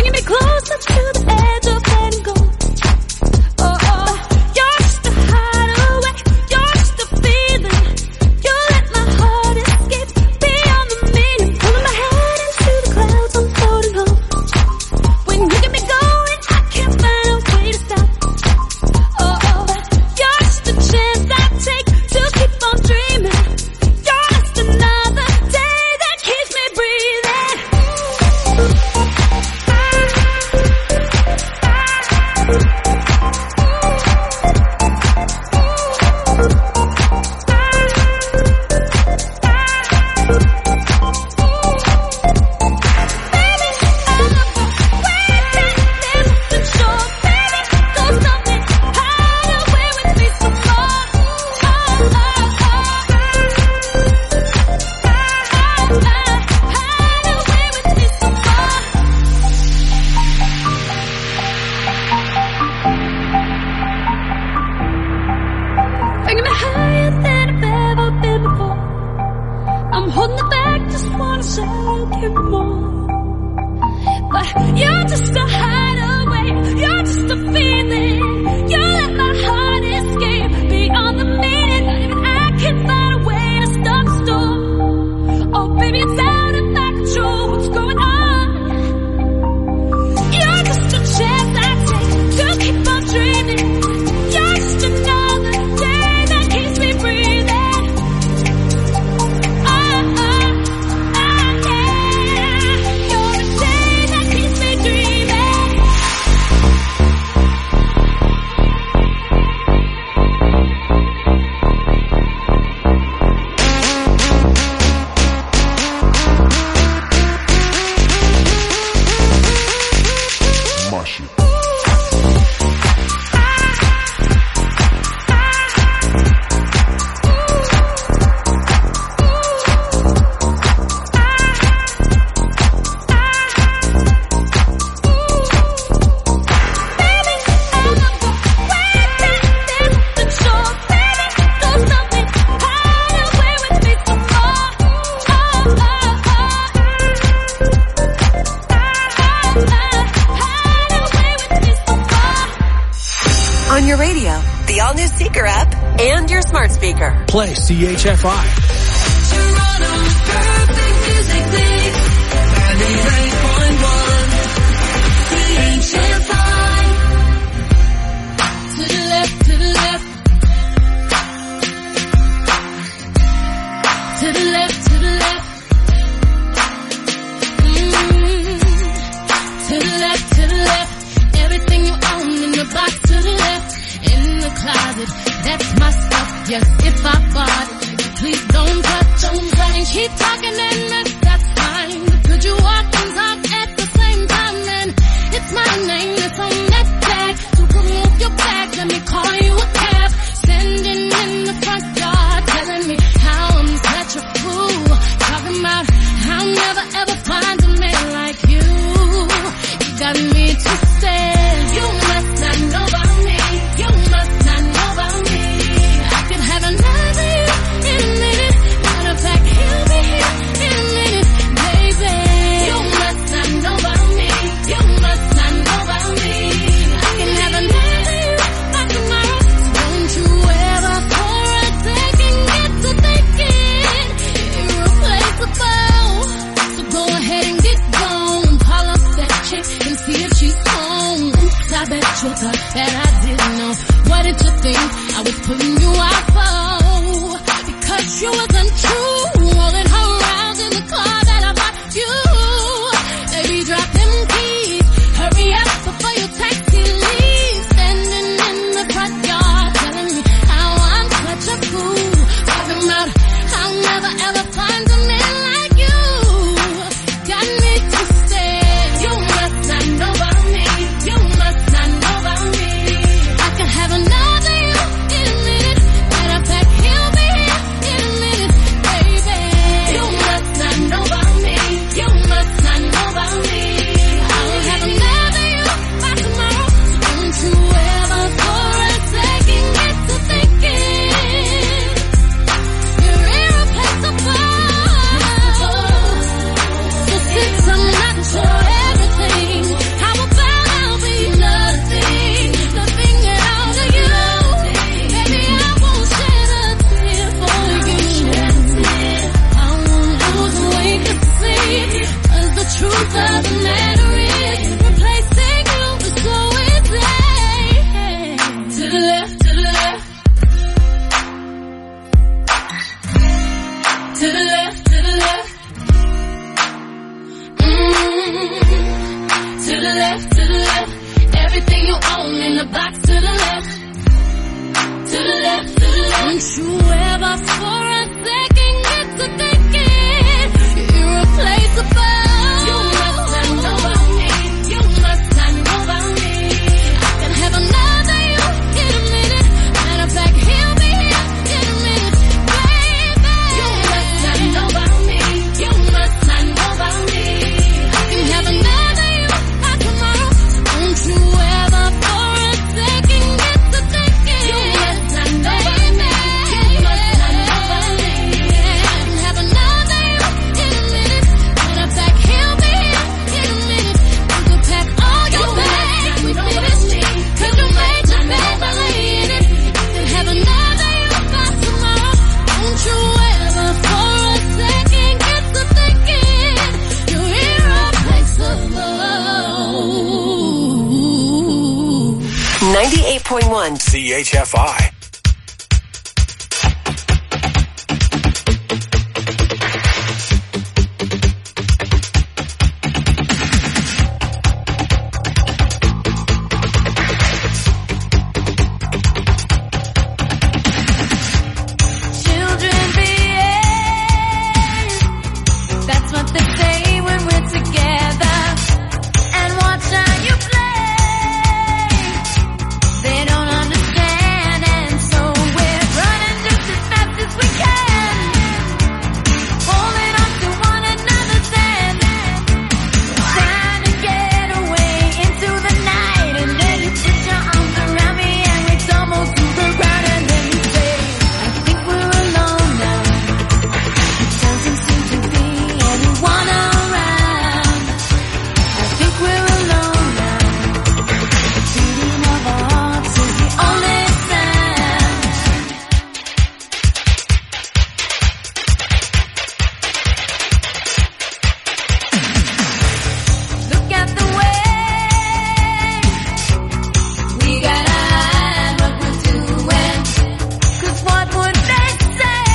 Play CHFI. You must not know about me. the left, to the left. Everything you own in the box to the left. To the left, to the left. Don't you ever for a second get to thinking you're irreplaceable. You must not know about me. You must not know about me. I can have another you in a minute. Matter of fact, he'll be here in a minute. Baby, you must not know about me. You must not know about me. I can have another you by tomorrow. Don't you ever for a second get to thinking you must not know about me. You must not know about me. I can have another you in a minute. Matter of fact, he'll be here in a minute. You can pack all your bags with me. Cause you made your bed by laying it. You can have another you by tomorrow. Don't you ever for a second get to thinking you're irreplaceable. 98.1 CHFI. Children behave. That's what they say when we're together. And watch how you play. They don't understand, and so we're running just as fast as we can, holding on to one another's hand, trying to get away into the night. And then you put your arms around me and we tumble to the ground. And then you say, I think we're alone now. It doesn't seem to be anyone around. I think we're alone now. The beating of our hearts is the only sound. Look at the way we gotta hide what we're doing. 'Cause what would they say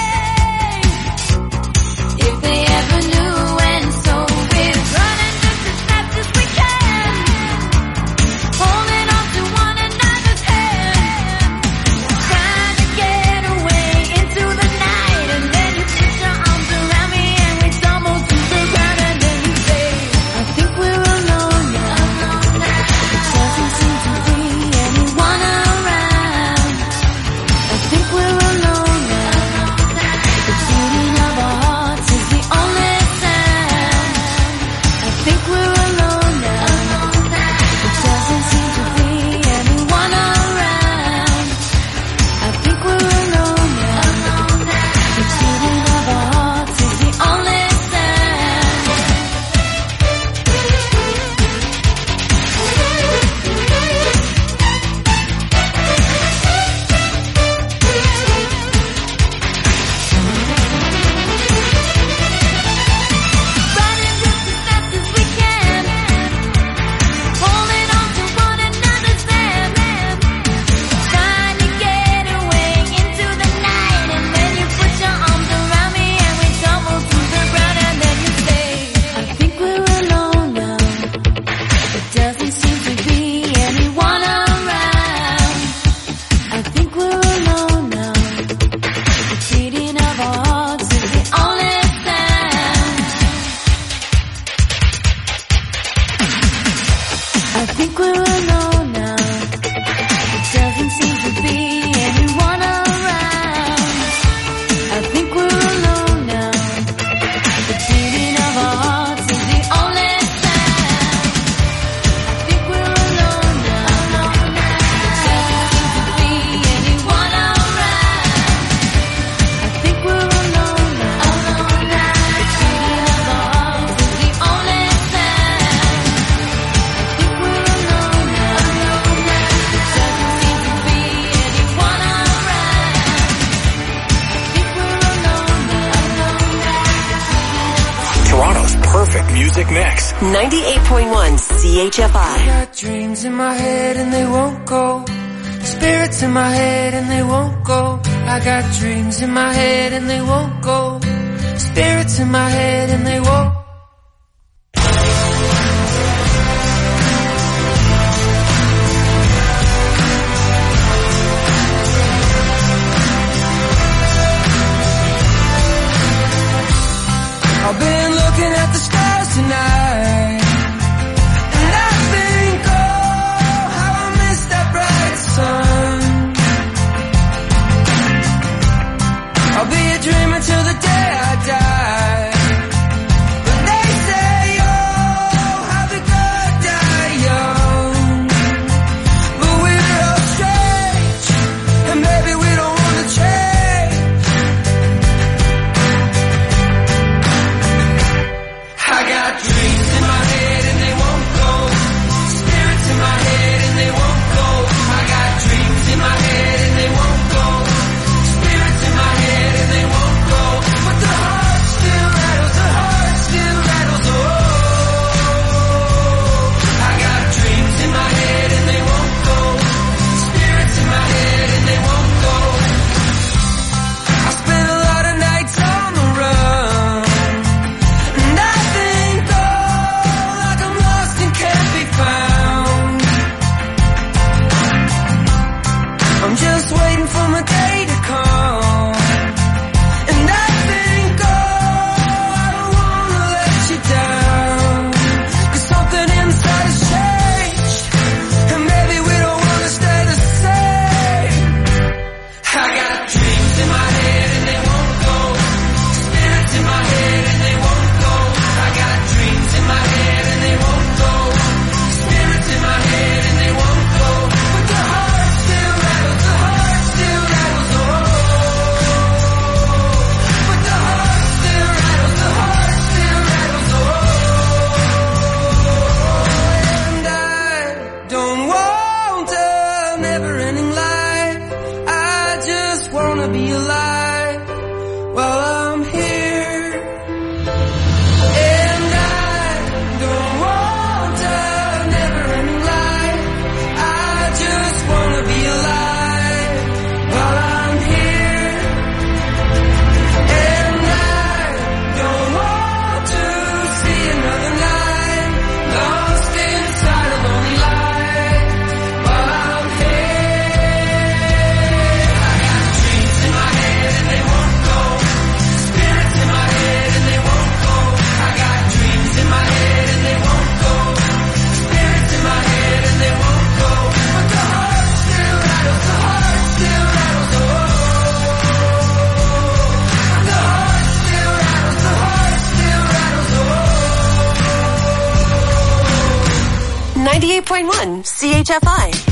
if they ever knew? And so we're running just as fast as we can, holding on to one another's hand, trying to get away into the night. And then you put your arms around me and we tumble to the ground. And then you say, I think we're alone now. It doesn't seem to be anyone around. I think we're alone now. The beating of our hearts is the only sound. I think we're alone now. It doesn't seem to be anyone around. I think we're alone now. The beating of our hearts is the only sound. Running just as fast as we can, holding on to one another's hand, trying to get away into the night. And then you put your arms around me and we tumble to the ground. And then you say, I think we're alone now. It doesn't seem to be anyone around. I think we're alone now. The beating of our hearts is the only sound. I think we're alone now. It doesn't seem to be anyone around. I think we're alone now. The beating of our hearts is the only sound. I think we're alone now. It doesn't seem to be anyone around. I think we're alone now. The beating of our hearts is the only sound. I think we're alone now. It doesn't seem to be anyone around. I think we're alone now. Toronto's perfect music mix. 98.1 CHFI. I got dreams in my head and they won't go. Spirits in my head and they won't go. I got dreams in my head and they won't go. Spirits in my head and they won't. 98.1 CHFI.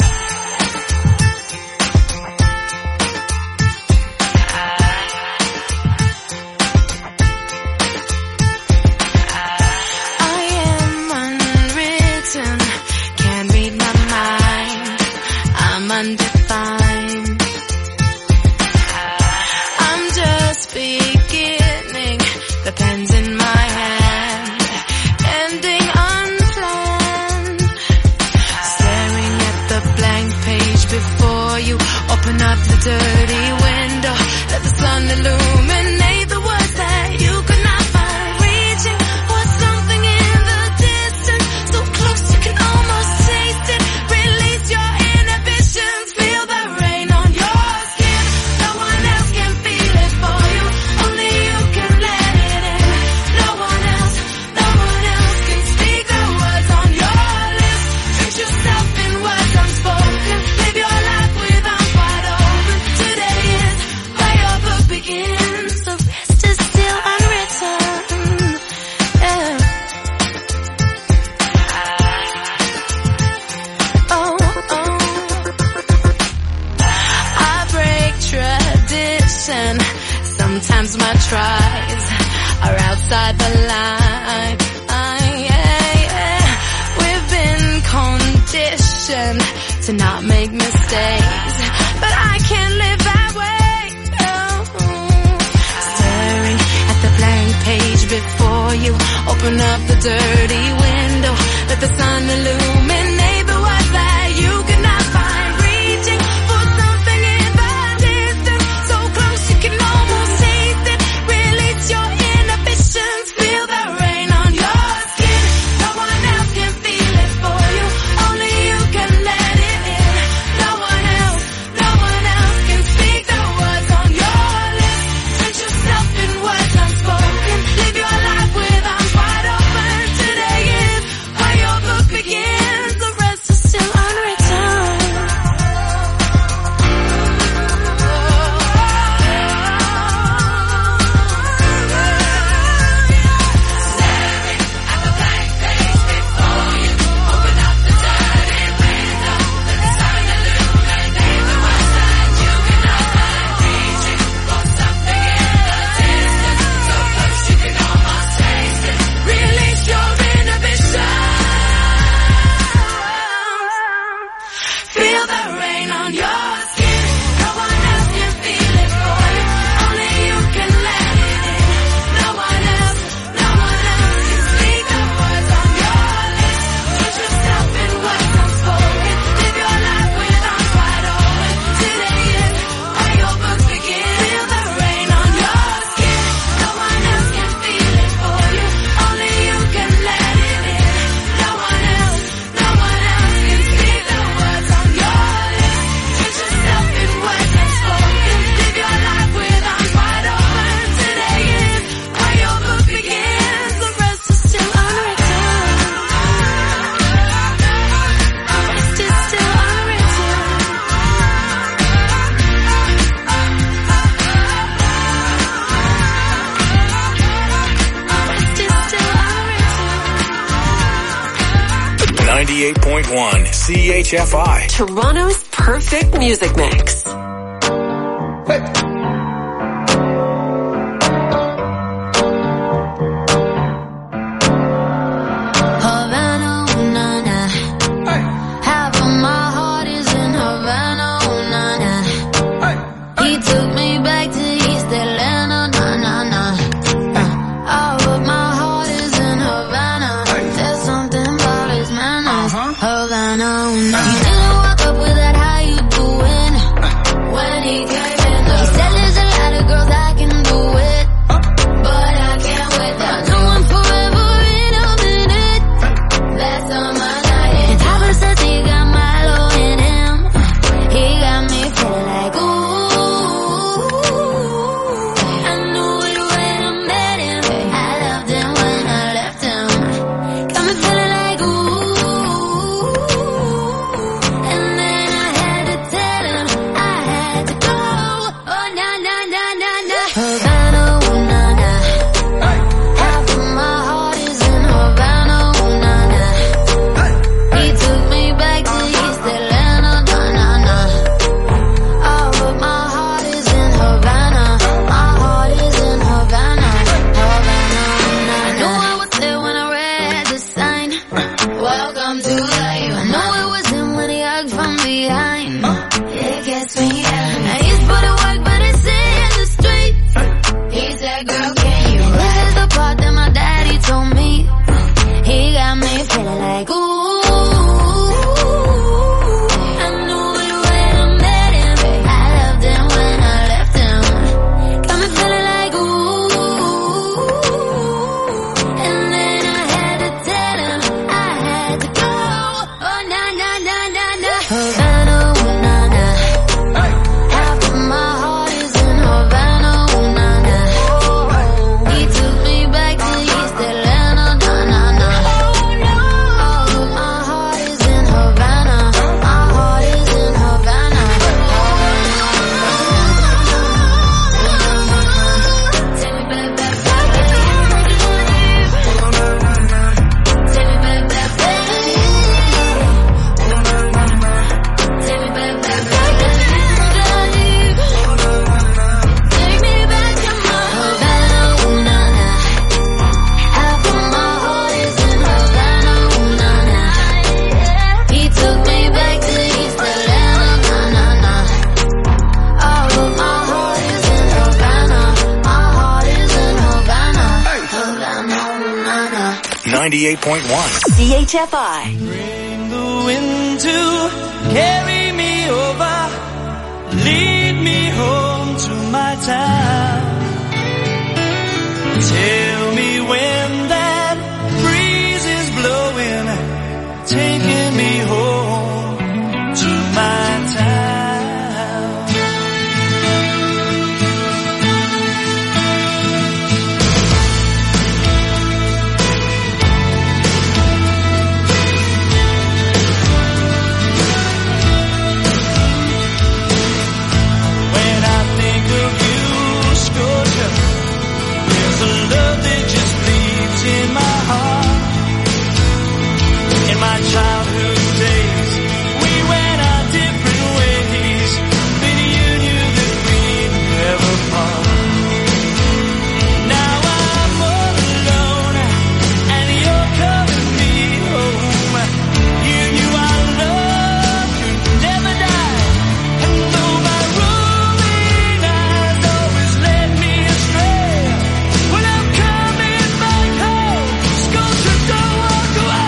Undefined. I'm just beginning. The pen's in my hand, ending unplanned. Staring at the blank page before you. Open up the dirty window. Let the sun illuminate the words that you could not find. Reaching for something in the distance, so close you can almost taste it. Release your inhibitions. Feel the rain on your skin. No one else can feel it for you. Only you can let it in. No one else can speak the words on your lips. Treat yourself in words unspoken. Live your life with arms wide open. Today is where your book begins. The rest is still unwritten. Yeah. I break tradition. Sometimes my tries are outside the line. We've been conditioned to not make mistakes, but I can't live that way. Staring at the blank page before you. Open up the dirty window. Let the sun illuminate the words that you could not find. Reaching for something in the distance, so close you can almost taste it. Release your inhibitions. Feel the rain on your skin. No one else can feel it for you. Only you can let it in. No one else can speak the words on your lips. Treat yourself in words unspoken. Live your life with arms wide open. Today is where your book begins. The rest is still unwritten. Staring at the blank page before you. Open up the dirty window. Let the sun illuminate the words that you cannot find. Reaching for something in the distance, so close you can almost taste it. Release your inhibitions. Feel the rain on your skin. No one else can feel it for you. Only you can let it in. No one else can speak the words on your lips. Treat yourself in words unspoken. Live your life with arms wide open. Today is where your book begins. Feel the rain on your skin. No one else can feel it for you. Only you can let it in. No one else can speak the words on your lips. Treat yourself in words unspoken. Live your life with arms wide open. Today is where your book begins. The rest is still unwritten. The rest is still unwritten. The rest is still unwritten. 98.1 CHFI. Toronto's perfect music mix. Havana, ooh, na, na. Half of my heart is in Havana, ooh, na, na. He took me back to East Atlanta, na, na, na. All of my heart is in Havana. There's something about his manners. Havana, ooh, na. He didn't walk up with that, how you doing? When he came in, he said there's a lot of girls I can do it, but I can't wait. I know I'm forever in a minute. Last time I got hit, Papa says he got Milo in him. He got me feeling like ooh. I knew it when I met him. I loved him when I left him. Got me feeling like ooh. welcome to life. I know it was him when he hugged from behind. It gets me down. I used to put in work, but it's in the street. He said, girl, can you ride? Here's the part that my daddy told me. He got me feeling like, ooh. CHFI. Bring the wind to carry me over, lead me home to my town. Tell me when that breeze is blowing, taking me home to my town. Childhood days, we went our different ways, but you knew that we'd never part. Now I'm all alone, and you're calling me home. You knew our love could never die, and though my rolling eyes always led me astray, when I'm coming back home, sculpture, don't walk away.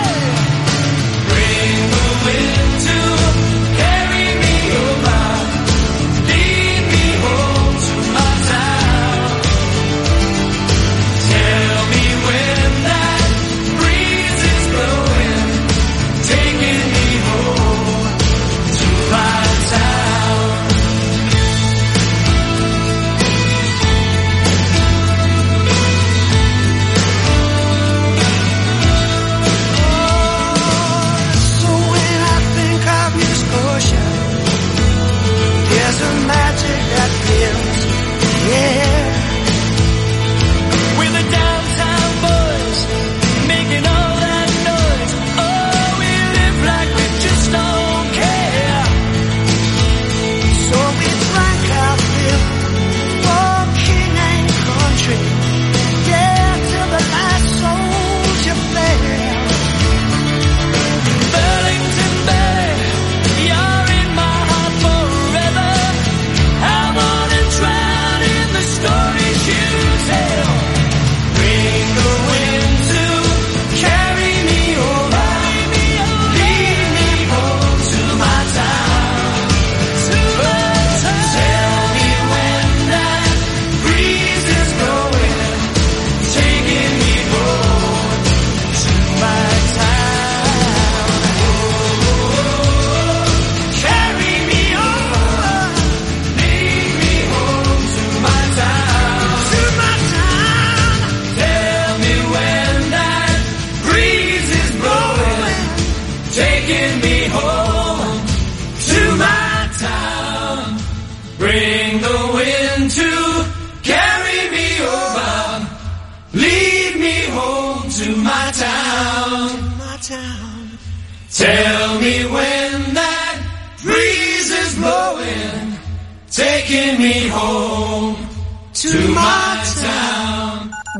Tell me when that breeze is blowing, taking me home to my town.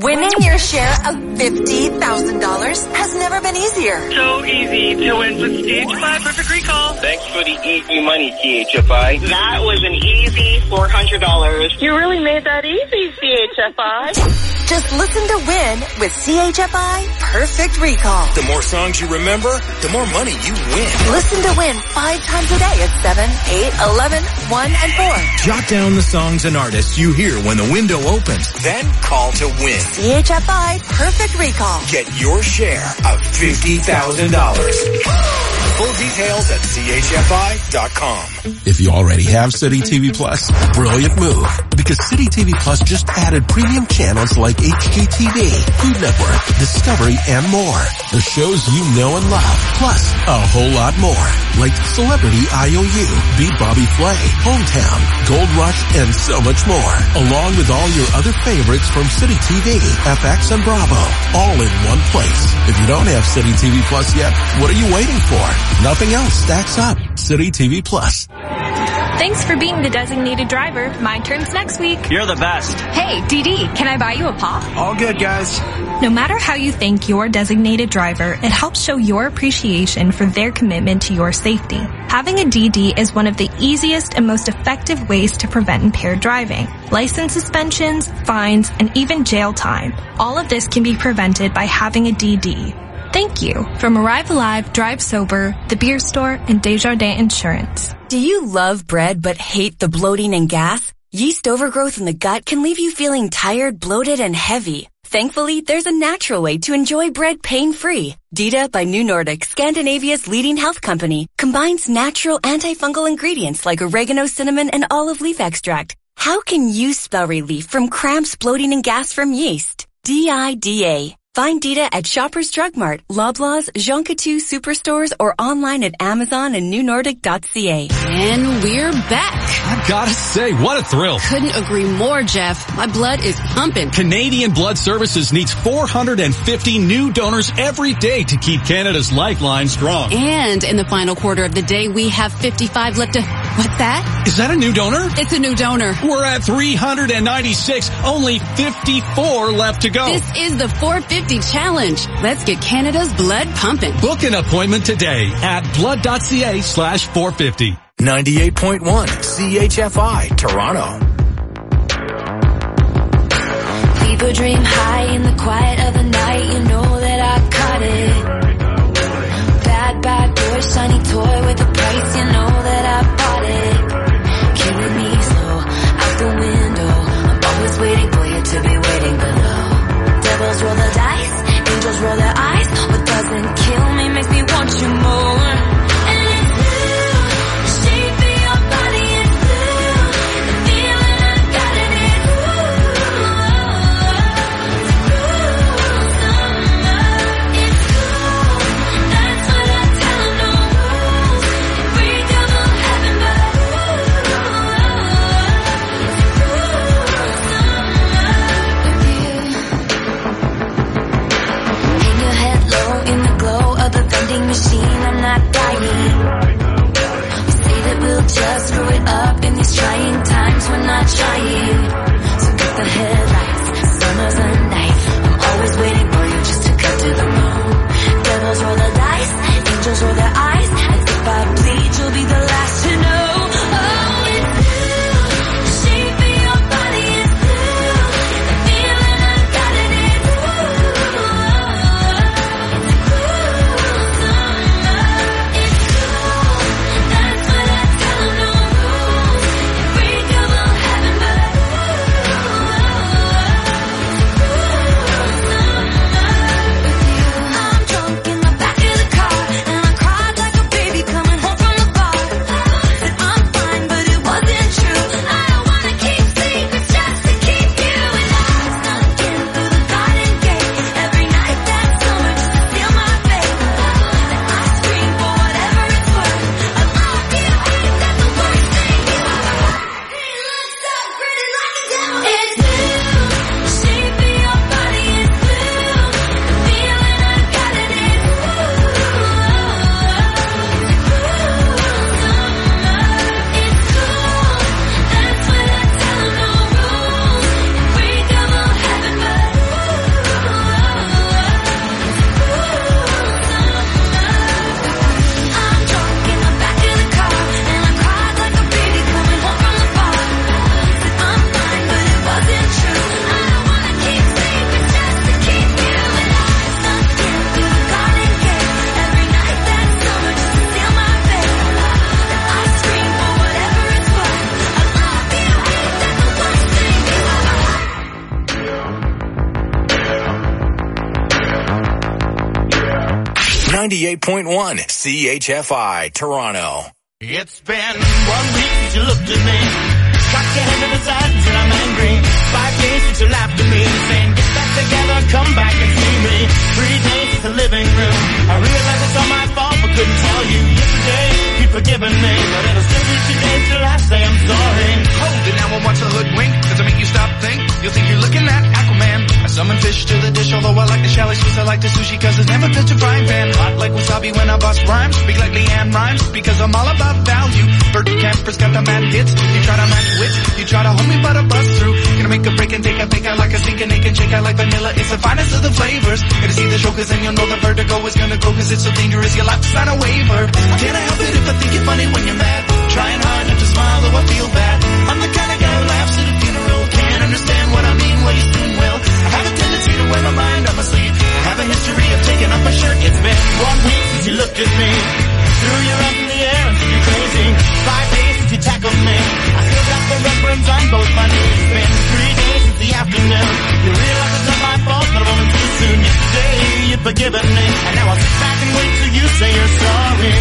Winning your share of $50,000 has never been easier. So easy to win with CHFI Perfect Recall. Thanks for the easy money, CHFI. That was an easy $400. You really made that easy, CHFI. Just listen to win with CHFI Perfect Recall. The more songs you remember, the more money you win. Listen to win 5 times a day at 7, 8, 11, 1, and 4. Jot down the songs and artists you hear when the window opens. Then call to win. CHFI Perfect Recall. Get your share of $50,000. Full details at chfi.com. If you already have City TV Plus, brilliant move. Because City TV Plus just added premium channels like HGTV, Food Network, Discovery, and more. The shows you know and love. Plus, a whole lot more. Like Celebrity IOU, Beat Bobby Flay, Hometown, Gold Rush, and so much more. Along with all your other favorites from City TV, FX, and Bravo. All in one place. If you don't have City TV Plus yet, what are you waiting for? Nothing else stacks up. City TV Plus. Thanks for being the designated driver. My turn's next week. You're the best. Hey, DD, can I buy you a pop? All good, guys. No matter how you thank your designated driver, it helps show your appreciation for their commitment to your safety. Having a DD is one of the easiest and most effective ways to prevent impaired driving. License suspensions, fines, and even jail time. All of this can be prevented by having a DD. Thank you from Arrive Alive, Drive Sober, The Beer Store, and Desjardins Insurance. Do you love bread but hate the bloating and gas? Yeast overgrowth in the gut can leave you feeling tired, bloated, and heavy. Thankfully, there's a natural way to enjoy bread pain-free. Dita by New Nordic, Scandinavia's leading health company, combines natural antifungal ingredients like oregano, cinnamon, and olive leaf extract. How can you spell relief from cramps, bloating, and gas from yeast? DIDA. Find Dita at Shoppers Drug Mart, Loblaws, Jean Coutu Superstores, or online at Amazon and newnordic.ca. And we're back. I've got to say, what a thrill. Couldn't agree more, Jeff. My blood is pumping. Canadian Blood Services needs 450 new donors every day to keep Canada's lifeline strong. And in the final quarter of the day, we have 55 left to... What's that? Is that a new donor? It's a new donor. We're at 396. Only 54 left to go. This is the 450 challenge. Let's get Canada's blood pumping. Book an appointment today at blood.ca/450. 98.1 CHFI, Toronto. People dream high in the quiet of the night. You know that I caught it. Bad boy, shiny toy with a price. You know that I bought it. Killing me slow, out the window. I'm always waiting for you to be waiting below. Devils roll the dice, angels roll their eyes. What doesn't kill me makes me want you more. And it's blue, the shape of your body is blue. The feeling I've got in it, it's cool, that's what I tell them, no rules. Free devil heaven, but machine, I'm not dying. We say that we'll just screw it up in these trying times. We're not trying. So get the headlights, summer's a night. I'm always waiting for you just to cut to the moon. Devils roll the dice, angels roll their eyes. And if I bleed, you'll be the last to know. Oh, it's blue, the shape of your body is blue. The feeling I've got in it, that's what I tell them, no rules. Free devil heaven, but 98.1 CHFI, Toronto. It's been 1 week since you looked at me. Cocked your head to the sides and I'm angry. 5 days since you laughed at me, saying get back together, come back and see me. 3 days since the living room. I realize it's all my fault but couldn't tell you. Yesterday you'd forgiven me, but it'll still be 2 days till I say I'm sorry. Hold it now and watch the hoodwink. Does it make you stop think? You'll think you're looking at Aquaman. I summon fish to the dish, although I like the shallow fish, I like the sushi cause it's never touch a frying pan. Hot like wasabi when I bust rhymes, speak like Leanne Rhymes because I'm all about value. Bert Camper's got the mad hits. You try to match wits, you try to hold me but I bust through. Gonna make a break and take a fake out like a sink and naked shake out like vanilla. It's the finest of the flavors. Gonna see the show cause then you'll know the vertigo is gonna go cause it's so dangerous your life's not a waiver. Can't I help it if I think you're funny when you're mad? Trying hard not to smile though I feel bad. I'm the kind of guy who laughs at a funeral. Can't understand what I mean, well you soon will. I have a tendency to wear my mind on my sleeve. I have a history of taking off my shirt. It's been 1 week since you looked at me. Threw your arms in the air and said you're crazy. 5 days since you tackled me. I still got the red burns on both my knees. It's been 3 days since the afternoon. You realize it's not my fault, but I wasn't too soon. Yesterday you'd forgiven me, and now I'll sit back and wait till you say you're sorry.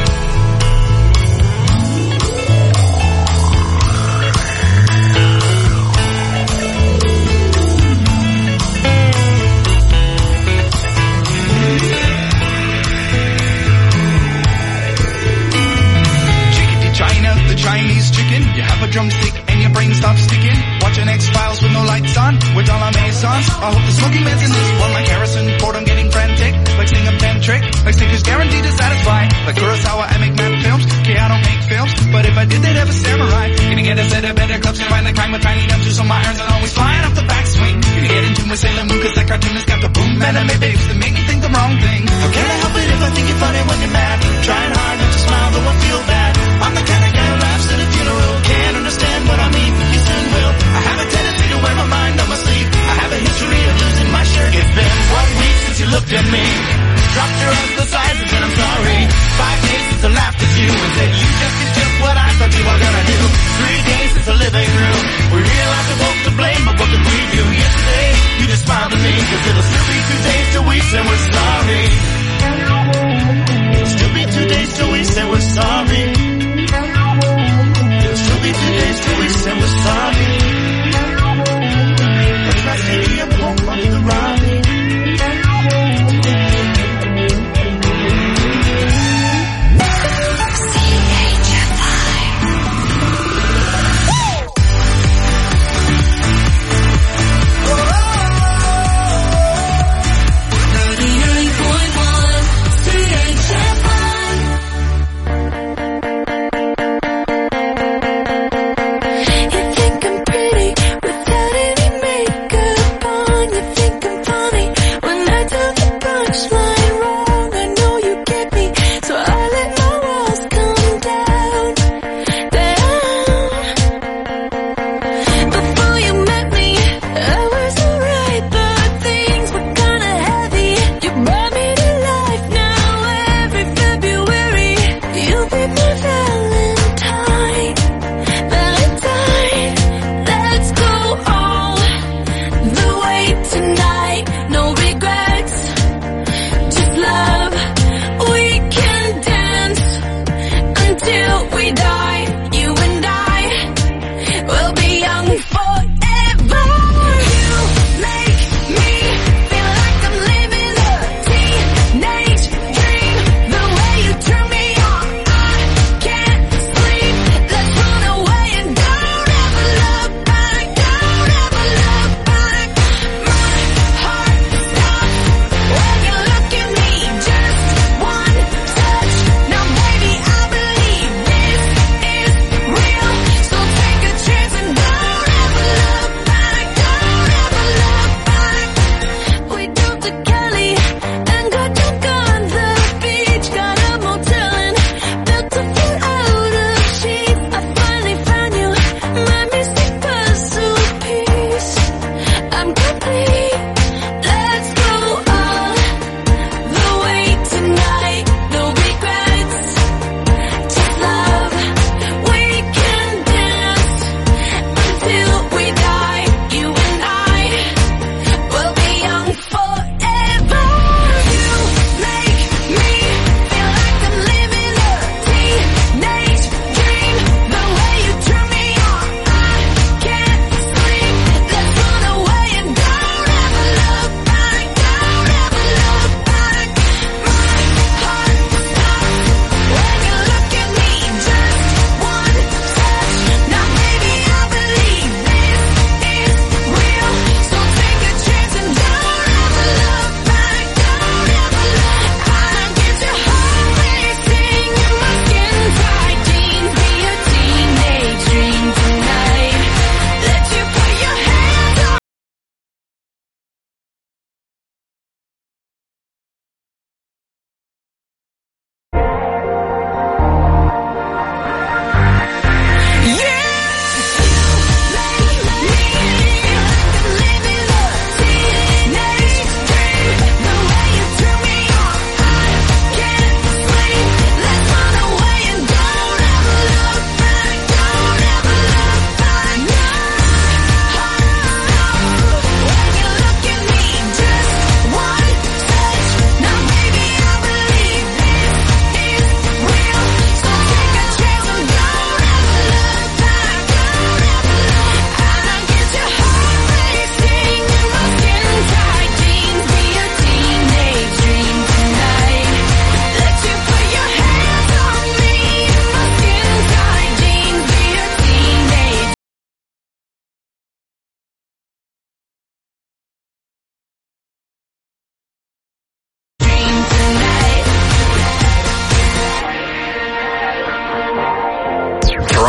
China, the Chinese chicken. You have a drumstick and your brain stops sticking. Watching X-Files with no lights on, with all our maisons. I hope the smoking man's in this one like Harrison Ford. I'm getting frantic, like sing a tantric, like Snickers guaranteed to satisfy. Like Kurosawa, I make mad films. Okay, I don't make films, but if I did, they'd have a samurai. Gonna get a set of better clubs, gonna find the kind with tiny numbers, so my irons are always flying off the backswing. Gonna get into my Sailor Moon, cause that cartoonist got the boom anime babes that make me think the wrong thing. How can I help it if I think you're funny when you're mad? Trying hard not to smile, though I feel bad. I'm the kind of guy who laughs at a funeral. Can't understand what I mean, you soon will. I have a tendency to wear my mind on my sleeve. I have a history of losing my shirt. It's been 1 week since you looked at me. Dropped your arms to the sides and said I'm sorry. 5 days since I laughed at you and said you just did just what I thought you were gonna do. 3 days since the living room. We realized we're both to blame, but what could we do? Yesterday, you just smiled at me, cause it'll still be 2 days till we say we're sorry. It'll still be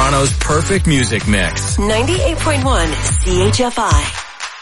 Toronto's perfect music mix. 98.1 CHFI.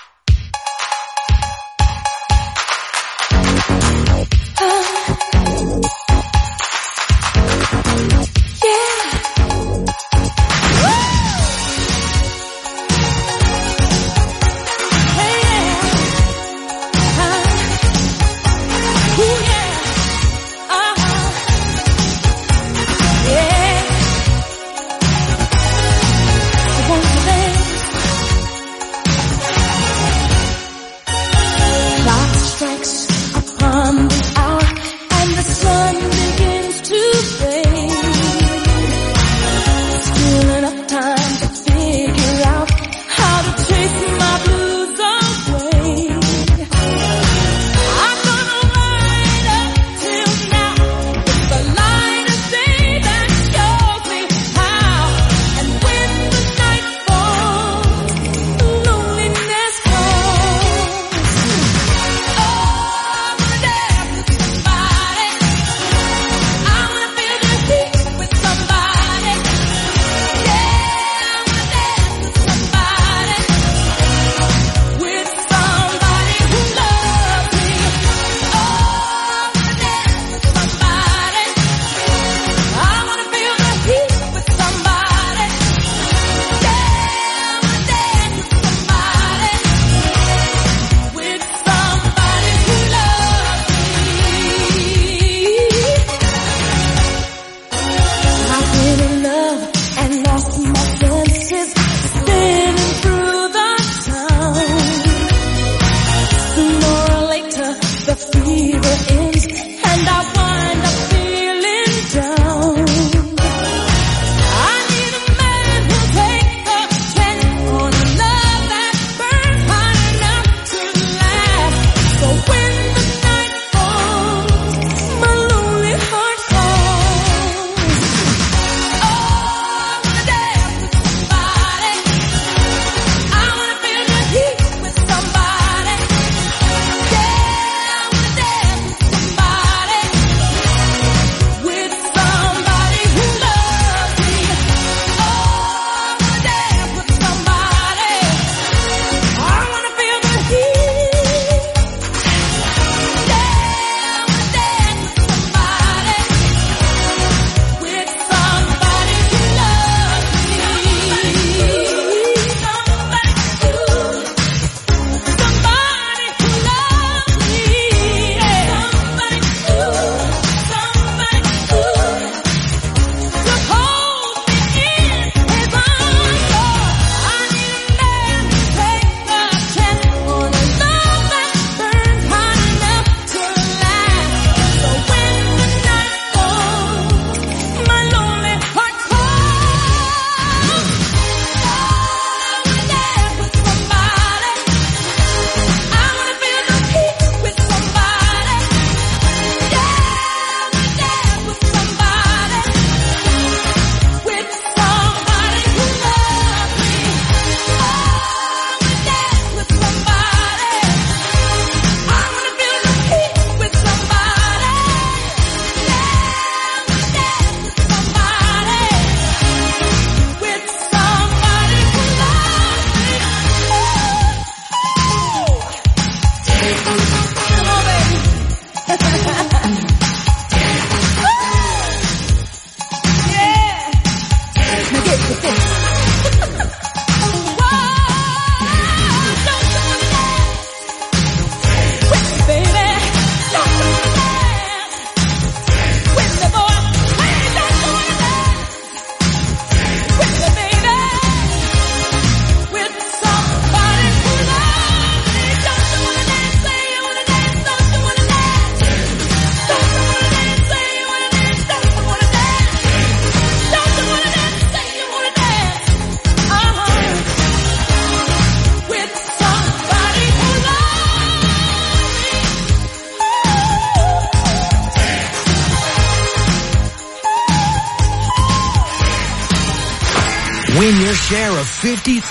Win your share of $50,000.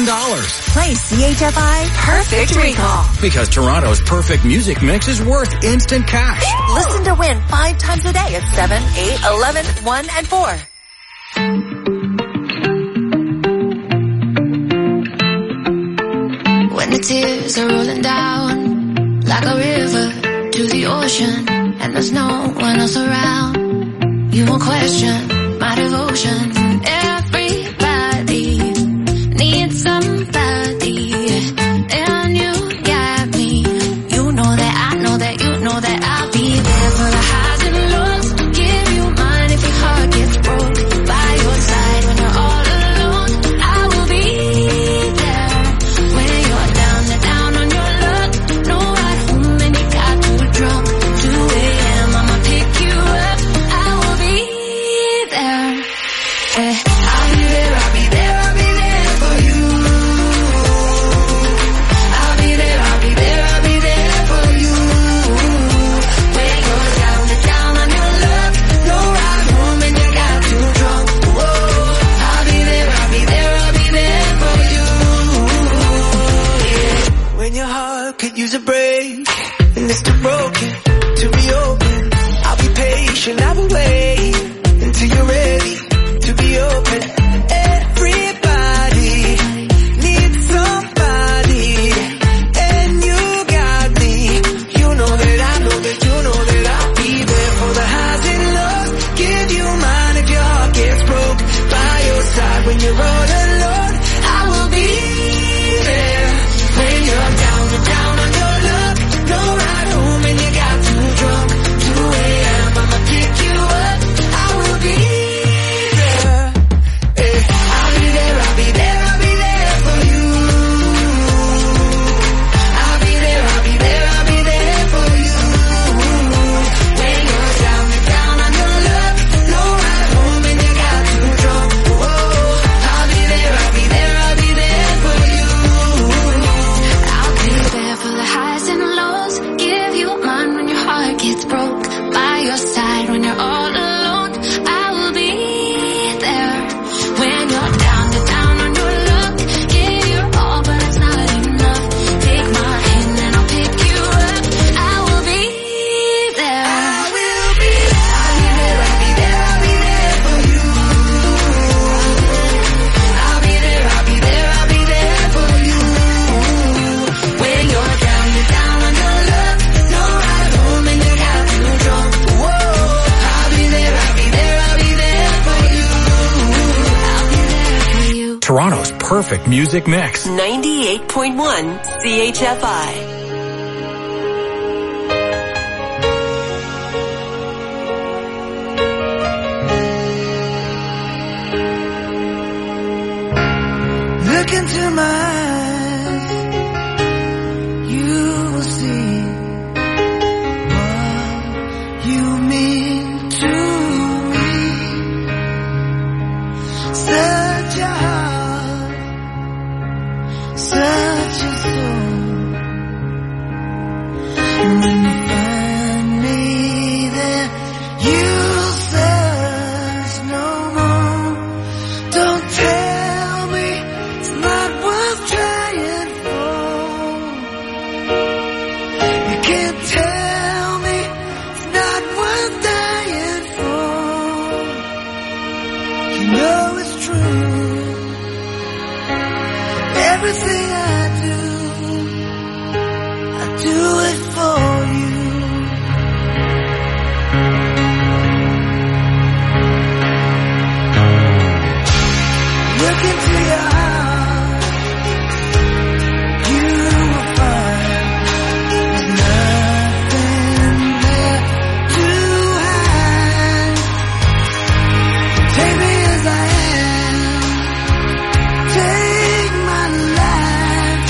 Play CHFI Perfect Recall. Because Toronto's perfect music mix is worth instant cash. Listen to win 5 times a day at 7, 8, 11, 1, and 4. tears are rolling down like a river to the ocean, and there's no one else around. You won't question my devotion. Everybody needs somebody, and you got me. You know that I know that you know that I'll be there for the highs and lows. Give you mine if your heart gets broke. By your side when you're all alone, I will be there. When you're down on your luck, no ride home and you got too drunk. 2 a.m. I'ma pick you up. I will be there. I'll be there, I'll be there, I'll be there for you. I'll be there, I'll be there, I'll be there for you. When you're down on your luck, no ride home and you got too drunk. Whoa, I'll be there, I'll be there, I'll be there for you. Yeah. When your heart could use a break and it's too broken to reopen, I'll be patient, I will wait until you're ready to be open. Everybody needs somebody, and you got me. You know that I know that you know that I'll be there for the highs and lows. Give you mine if your heart gets broke. By your side when you're all alone, I will be there. When you're down on your luck, no ride home and you got too drunk. 2 a.m. I'ma pick you up. I will be there. I'll be there, I'll be there, I'll be there for you. I'll be there, I'll be there, I'll be there for you. When you're down on your luck, no ride home and you got too drunk. Whoa, I'll be there, I'll be there, I'll be there for you. I'll be there for the highs and lows. Give you mine when your heart gets broke. By your side when you're all alone, I will be there. When you're down on your luck, give your all but it's not enough. Take my hand and I'll pick you up. I will be there. I will be there. I'll be there, I'll be there, I'll be there for you. I'll be there, I'll be there, I'll be there for you. When you're down on your luck, no ride home and you got too drunk. Whoa, I'll be there, I'll be there, I'll be there for you. I'll be there for you. Toronto's perfect music mix. 98.1 CHFI. Look into my eyes, you will see what you mean to me. Such a heart, such a soul. And when you find me there, you'll search no more. Don't tell me it's not worth trying for. You can't tell me it's not worth dying for. You know it's true. Everything I do it for you. Look into your heart, you will find there's nothing there to hide. Take me as I am, take my life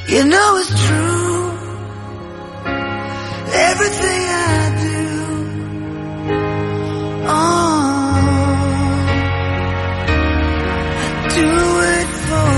You know it's true. Everything I do, I do it for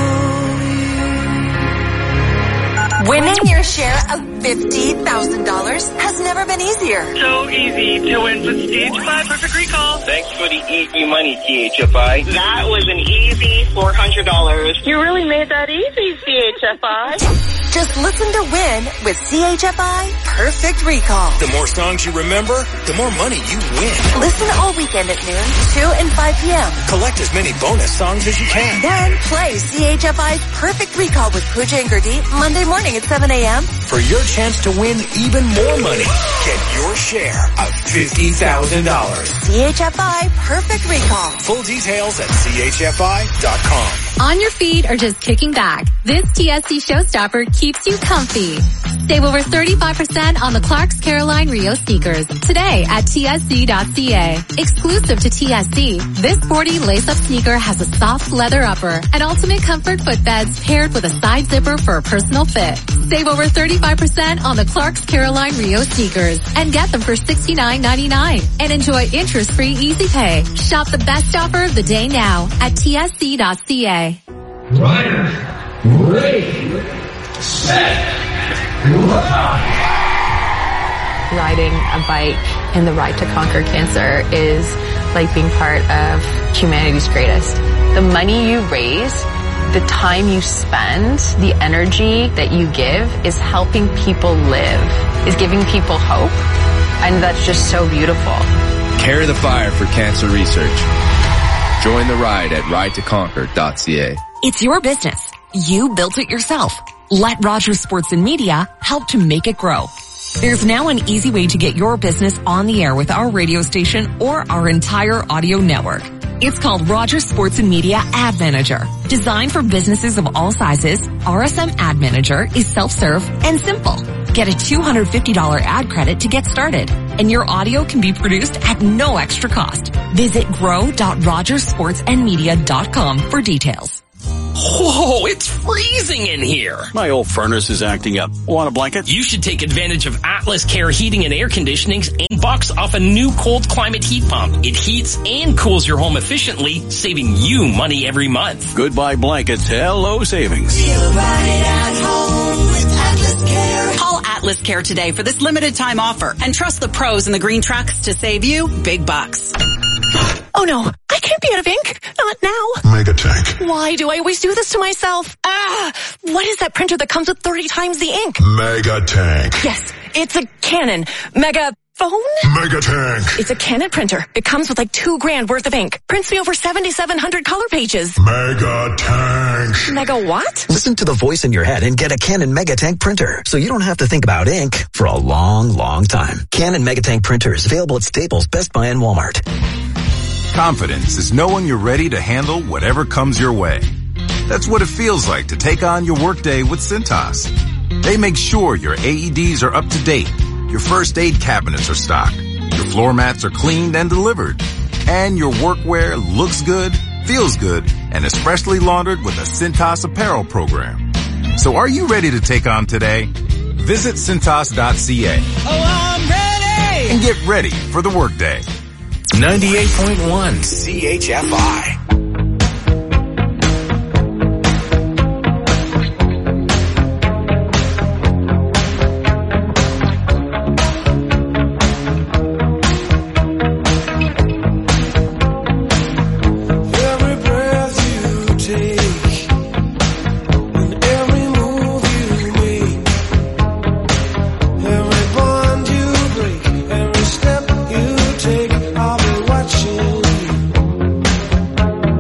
you. Winning your share of $50,000 has never been easier. So easy to win with Stage 5 Perfect Recall. Thanks for the easy money, THFI. That was an easy $400. You really made that easy, CHFI. Just listen to win with CHFI Perfect Recall. The more songs you remember, the more money you win. Listen all weekend at noon, 2 and 5 p.m. Collect as many bonus songs as you can. Then play CHFI's Perfect Recall with Pooja and Gurdeep Monday morning at 7 a.m. For your chance to win even more money, get your share of $50,000. CHFI Perfect Recall. Full details at chfi.com. On your feet or just kicking back, this TSC showstopper keeps you comfy. Save over 35% on the Clarks Caroline Rio sneakers today at tsc.ca. Exclusive to TSC, this sporty lace-up sneaker has a soft leather upper and ultimate comfort footbeds paired with a side zipper for a personal fit. Save over 35% on the Clarks Caroline Rio sneakers and get them for $69.99 and enjoy interest-free easy pay. Shop the best offer of the day now at tsc.ca. Riders, ready, set, Riding a bike in the Ride to Conquer Cancer is like being part of humanity's greatest. The money you raise, the time you spend, the energy that you give is helping people live, is giving people hope, and that's just so beautiful. Carry the fire for cancer research. Join the ride at ridetoconquer.ca. It's your business. You built it yourself. Let Rogers Sports and Media help to make it grow. There's now an easy way to get your business on the air with our radio station or our entire audio network. It's called Rogers Sports and Media Ad Manager. Designed for businesses of all sizes, RSM Ad Manager is self-serve and simple. Get a $250 ad credit to get started, and your audio can be produced at no extra cost. Visit grow.rogersportsandmedia.com for details. Whoa, it's freezing in here. My old furnace is acting up. Want a blanket? You should take advantage of Atlas Care Heating and Air Conditioning's $8 off a new cold climate heat pump. It heats and cools your home efficiently, saving you money every month. Goodbye blankets. Hello savings. Feel right at home with Atlas Care. Call Atlas Care today for this limited time offer and trust the pros in the green trucks to save you big bucks. Oh no, I can't be out of ink. Not now. Megatank. Why do I always do this to myself? What is that printer that comes with 30 times the ink? Megatank. Yes, it's a Canon. Megaphone? Megatank. It's a Canon printer. It comes with like $2,000 worth of ink. Prints me over 7,700 color pages. Megatank. Mega what? Listen to the voice in your head and get a Canon Megatank printer so you don't have to think about ink for a long, long time. Canon Megatank printers available at Staples, Best Buy, and Walmart. Confidence is knowing you're ready to handle whatever comes your way. That's what it feels like to take on your workday with Cintas. They make sure your AEDs are up to date, your first aid cabinets are stocked, your floor mats are cleaned and delivered, and your workwear looks good, feels good, and is freshly laundered with a Cintas apparel program. So are you ready to take on today? Visit Cintas.ca. Oh, I'm ready! And get ready for the workday. 98.1 CHFI. Step you take, I'll be watching you.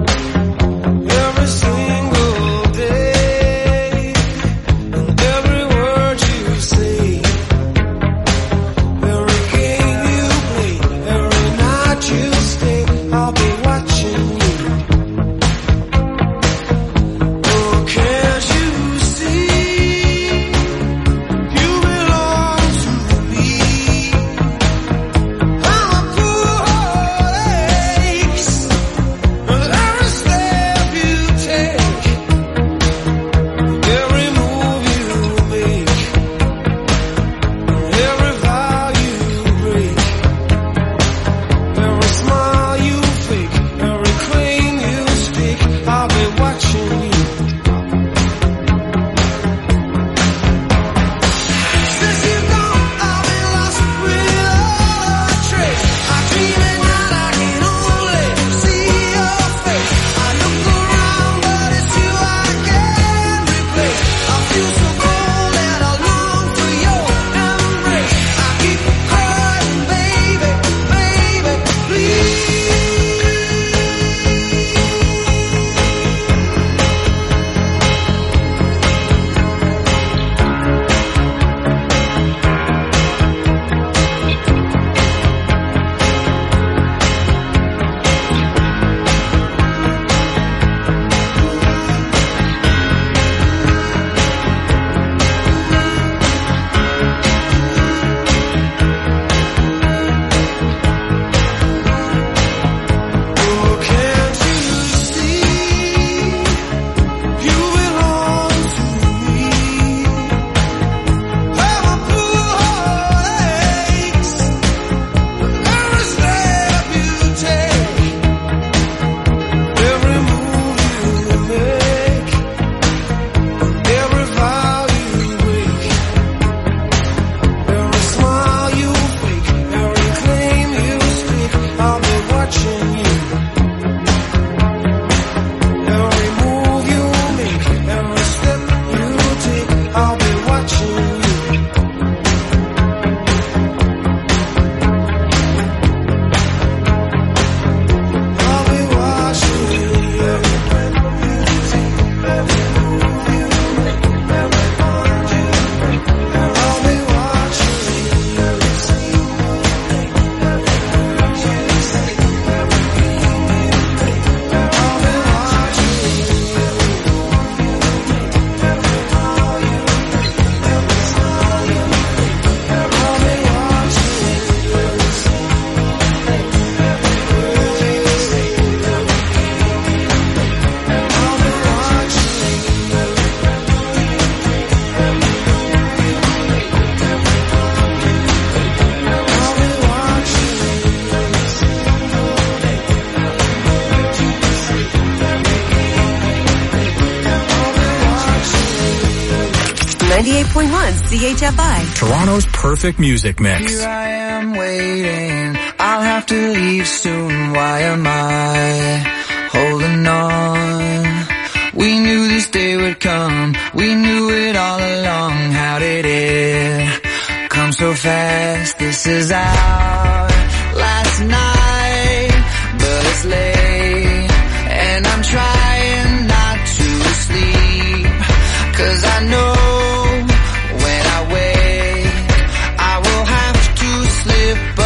98.1 CHFI. Toronto's perfect music mix. Here I am waiting, I'll have to leave soon. Why am I holding on? We knew this day would come, we knew it all along. How did it come so fast? This is our last night, but it's late, and I'm trying not to sleep, 'cause I know when I wake, I will have to slip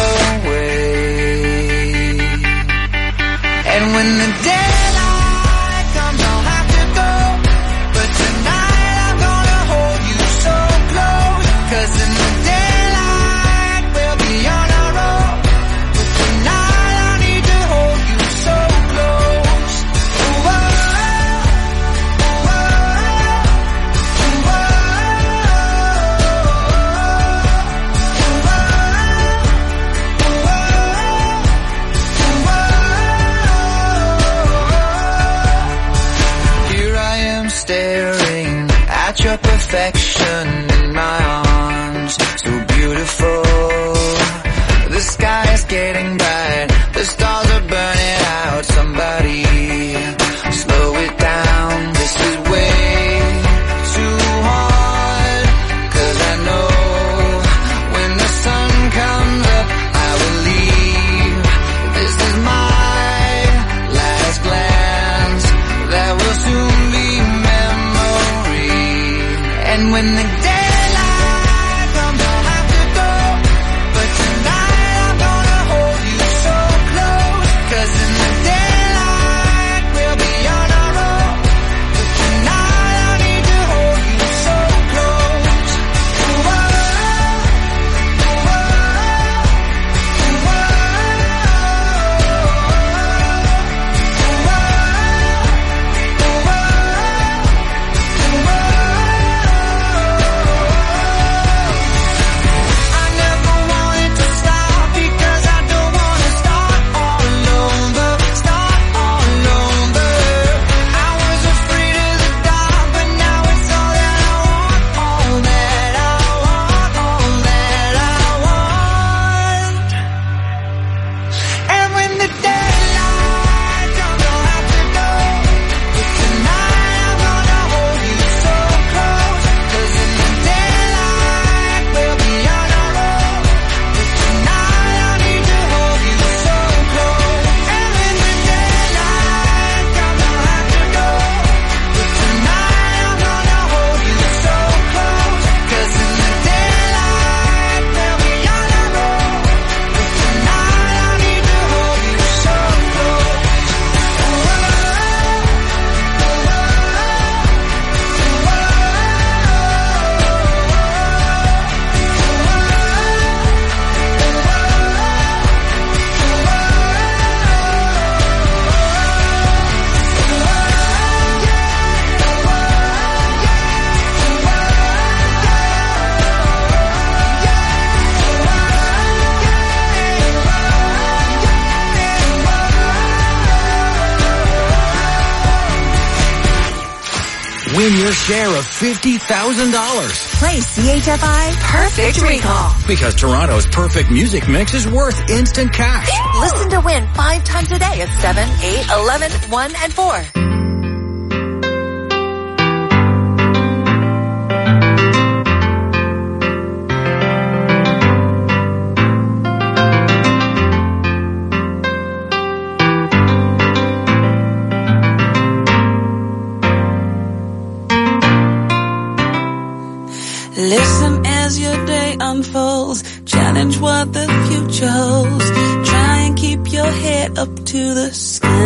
away. And when the daylight comes, I'll have to go, but tonight I'm gonna hold you so close, 'cause in the daylight we'll be on our own, but tonight I need to hold you so close. Ooh, oh, ooh, oh, ooh, oh, here I am staring at your perfection in my arms, so beautiful. The sky is getting bright, the stars are burning out. Somebody slow it down, this is way too hard, 'cause I know when the sun comes up I will leave. This is my last glance, that will soon be memory. And when the daylight comes I'll have to go, but tonight I'm gonna hold you so close, 'cause in the daylight we'll be on our own, but tonight I need to hold you so close. Ooh, oh, ooh, oh, ooh, oh, I never wanted to stop, because I don't wanna start all over, start all over. I was afraid of the dark, but now it's all that I want, all that I want, all that I want. And when the daylight comes I'll have to go, but tonight I'm gonna hold you so close, 'cause in the daylight we'll be on our own, but tonight I need to hold you so close. And when the daylight comes I'll have to go, but tonight I'm gonna hold you so close, 'cause in the daylight we'll be on our own, but tonight I need to hold you so close. Ooh, oh, Win your share of $50,000. Play CHFI Perfect Recall. Because Toronto's perfect music mix is worth instant cash. Listen to win 5 times a day at 7, 8, 11, 1, and 4. Listen as your day unfolds, challenge what the future holds, try and keep your head up to the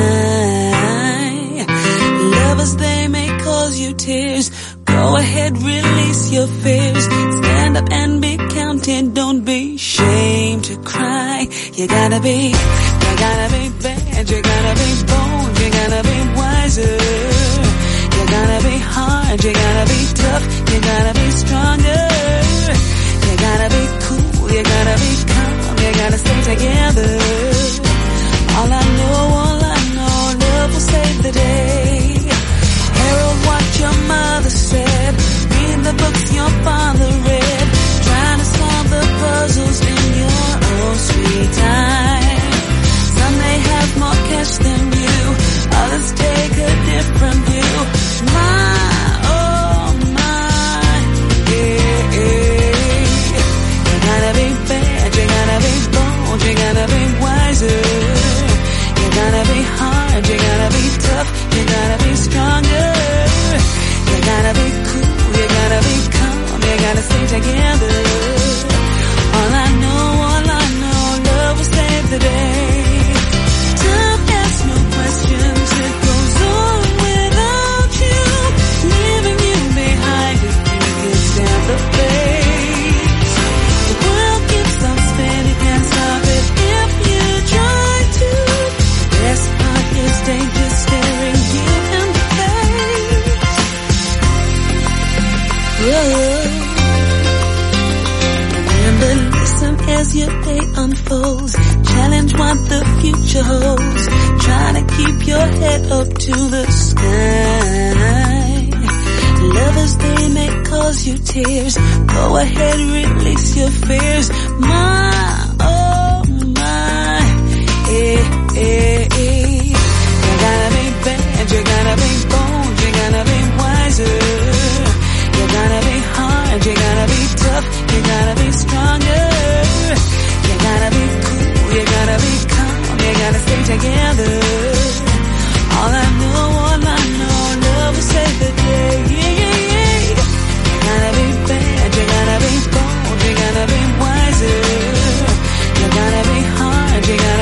sky. Lovers, they may cause you tears, go ahead, release your fears, stand up and be counted, don't be ashamed to cry. You gotta be bad, you gotta be bold, you gotta be wiser. You gotta be hard, you gotta be tough, you gotta be stronger. You gotta be cool, you gotta be calm, you gotta stay together. All I know, love will save the day. Herald what your mother said, read the books your foes. Challenge what the future holds. Trying to keep your head up to the sky. Lovers, they may cause you tears. Go ahead, release your fears. My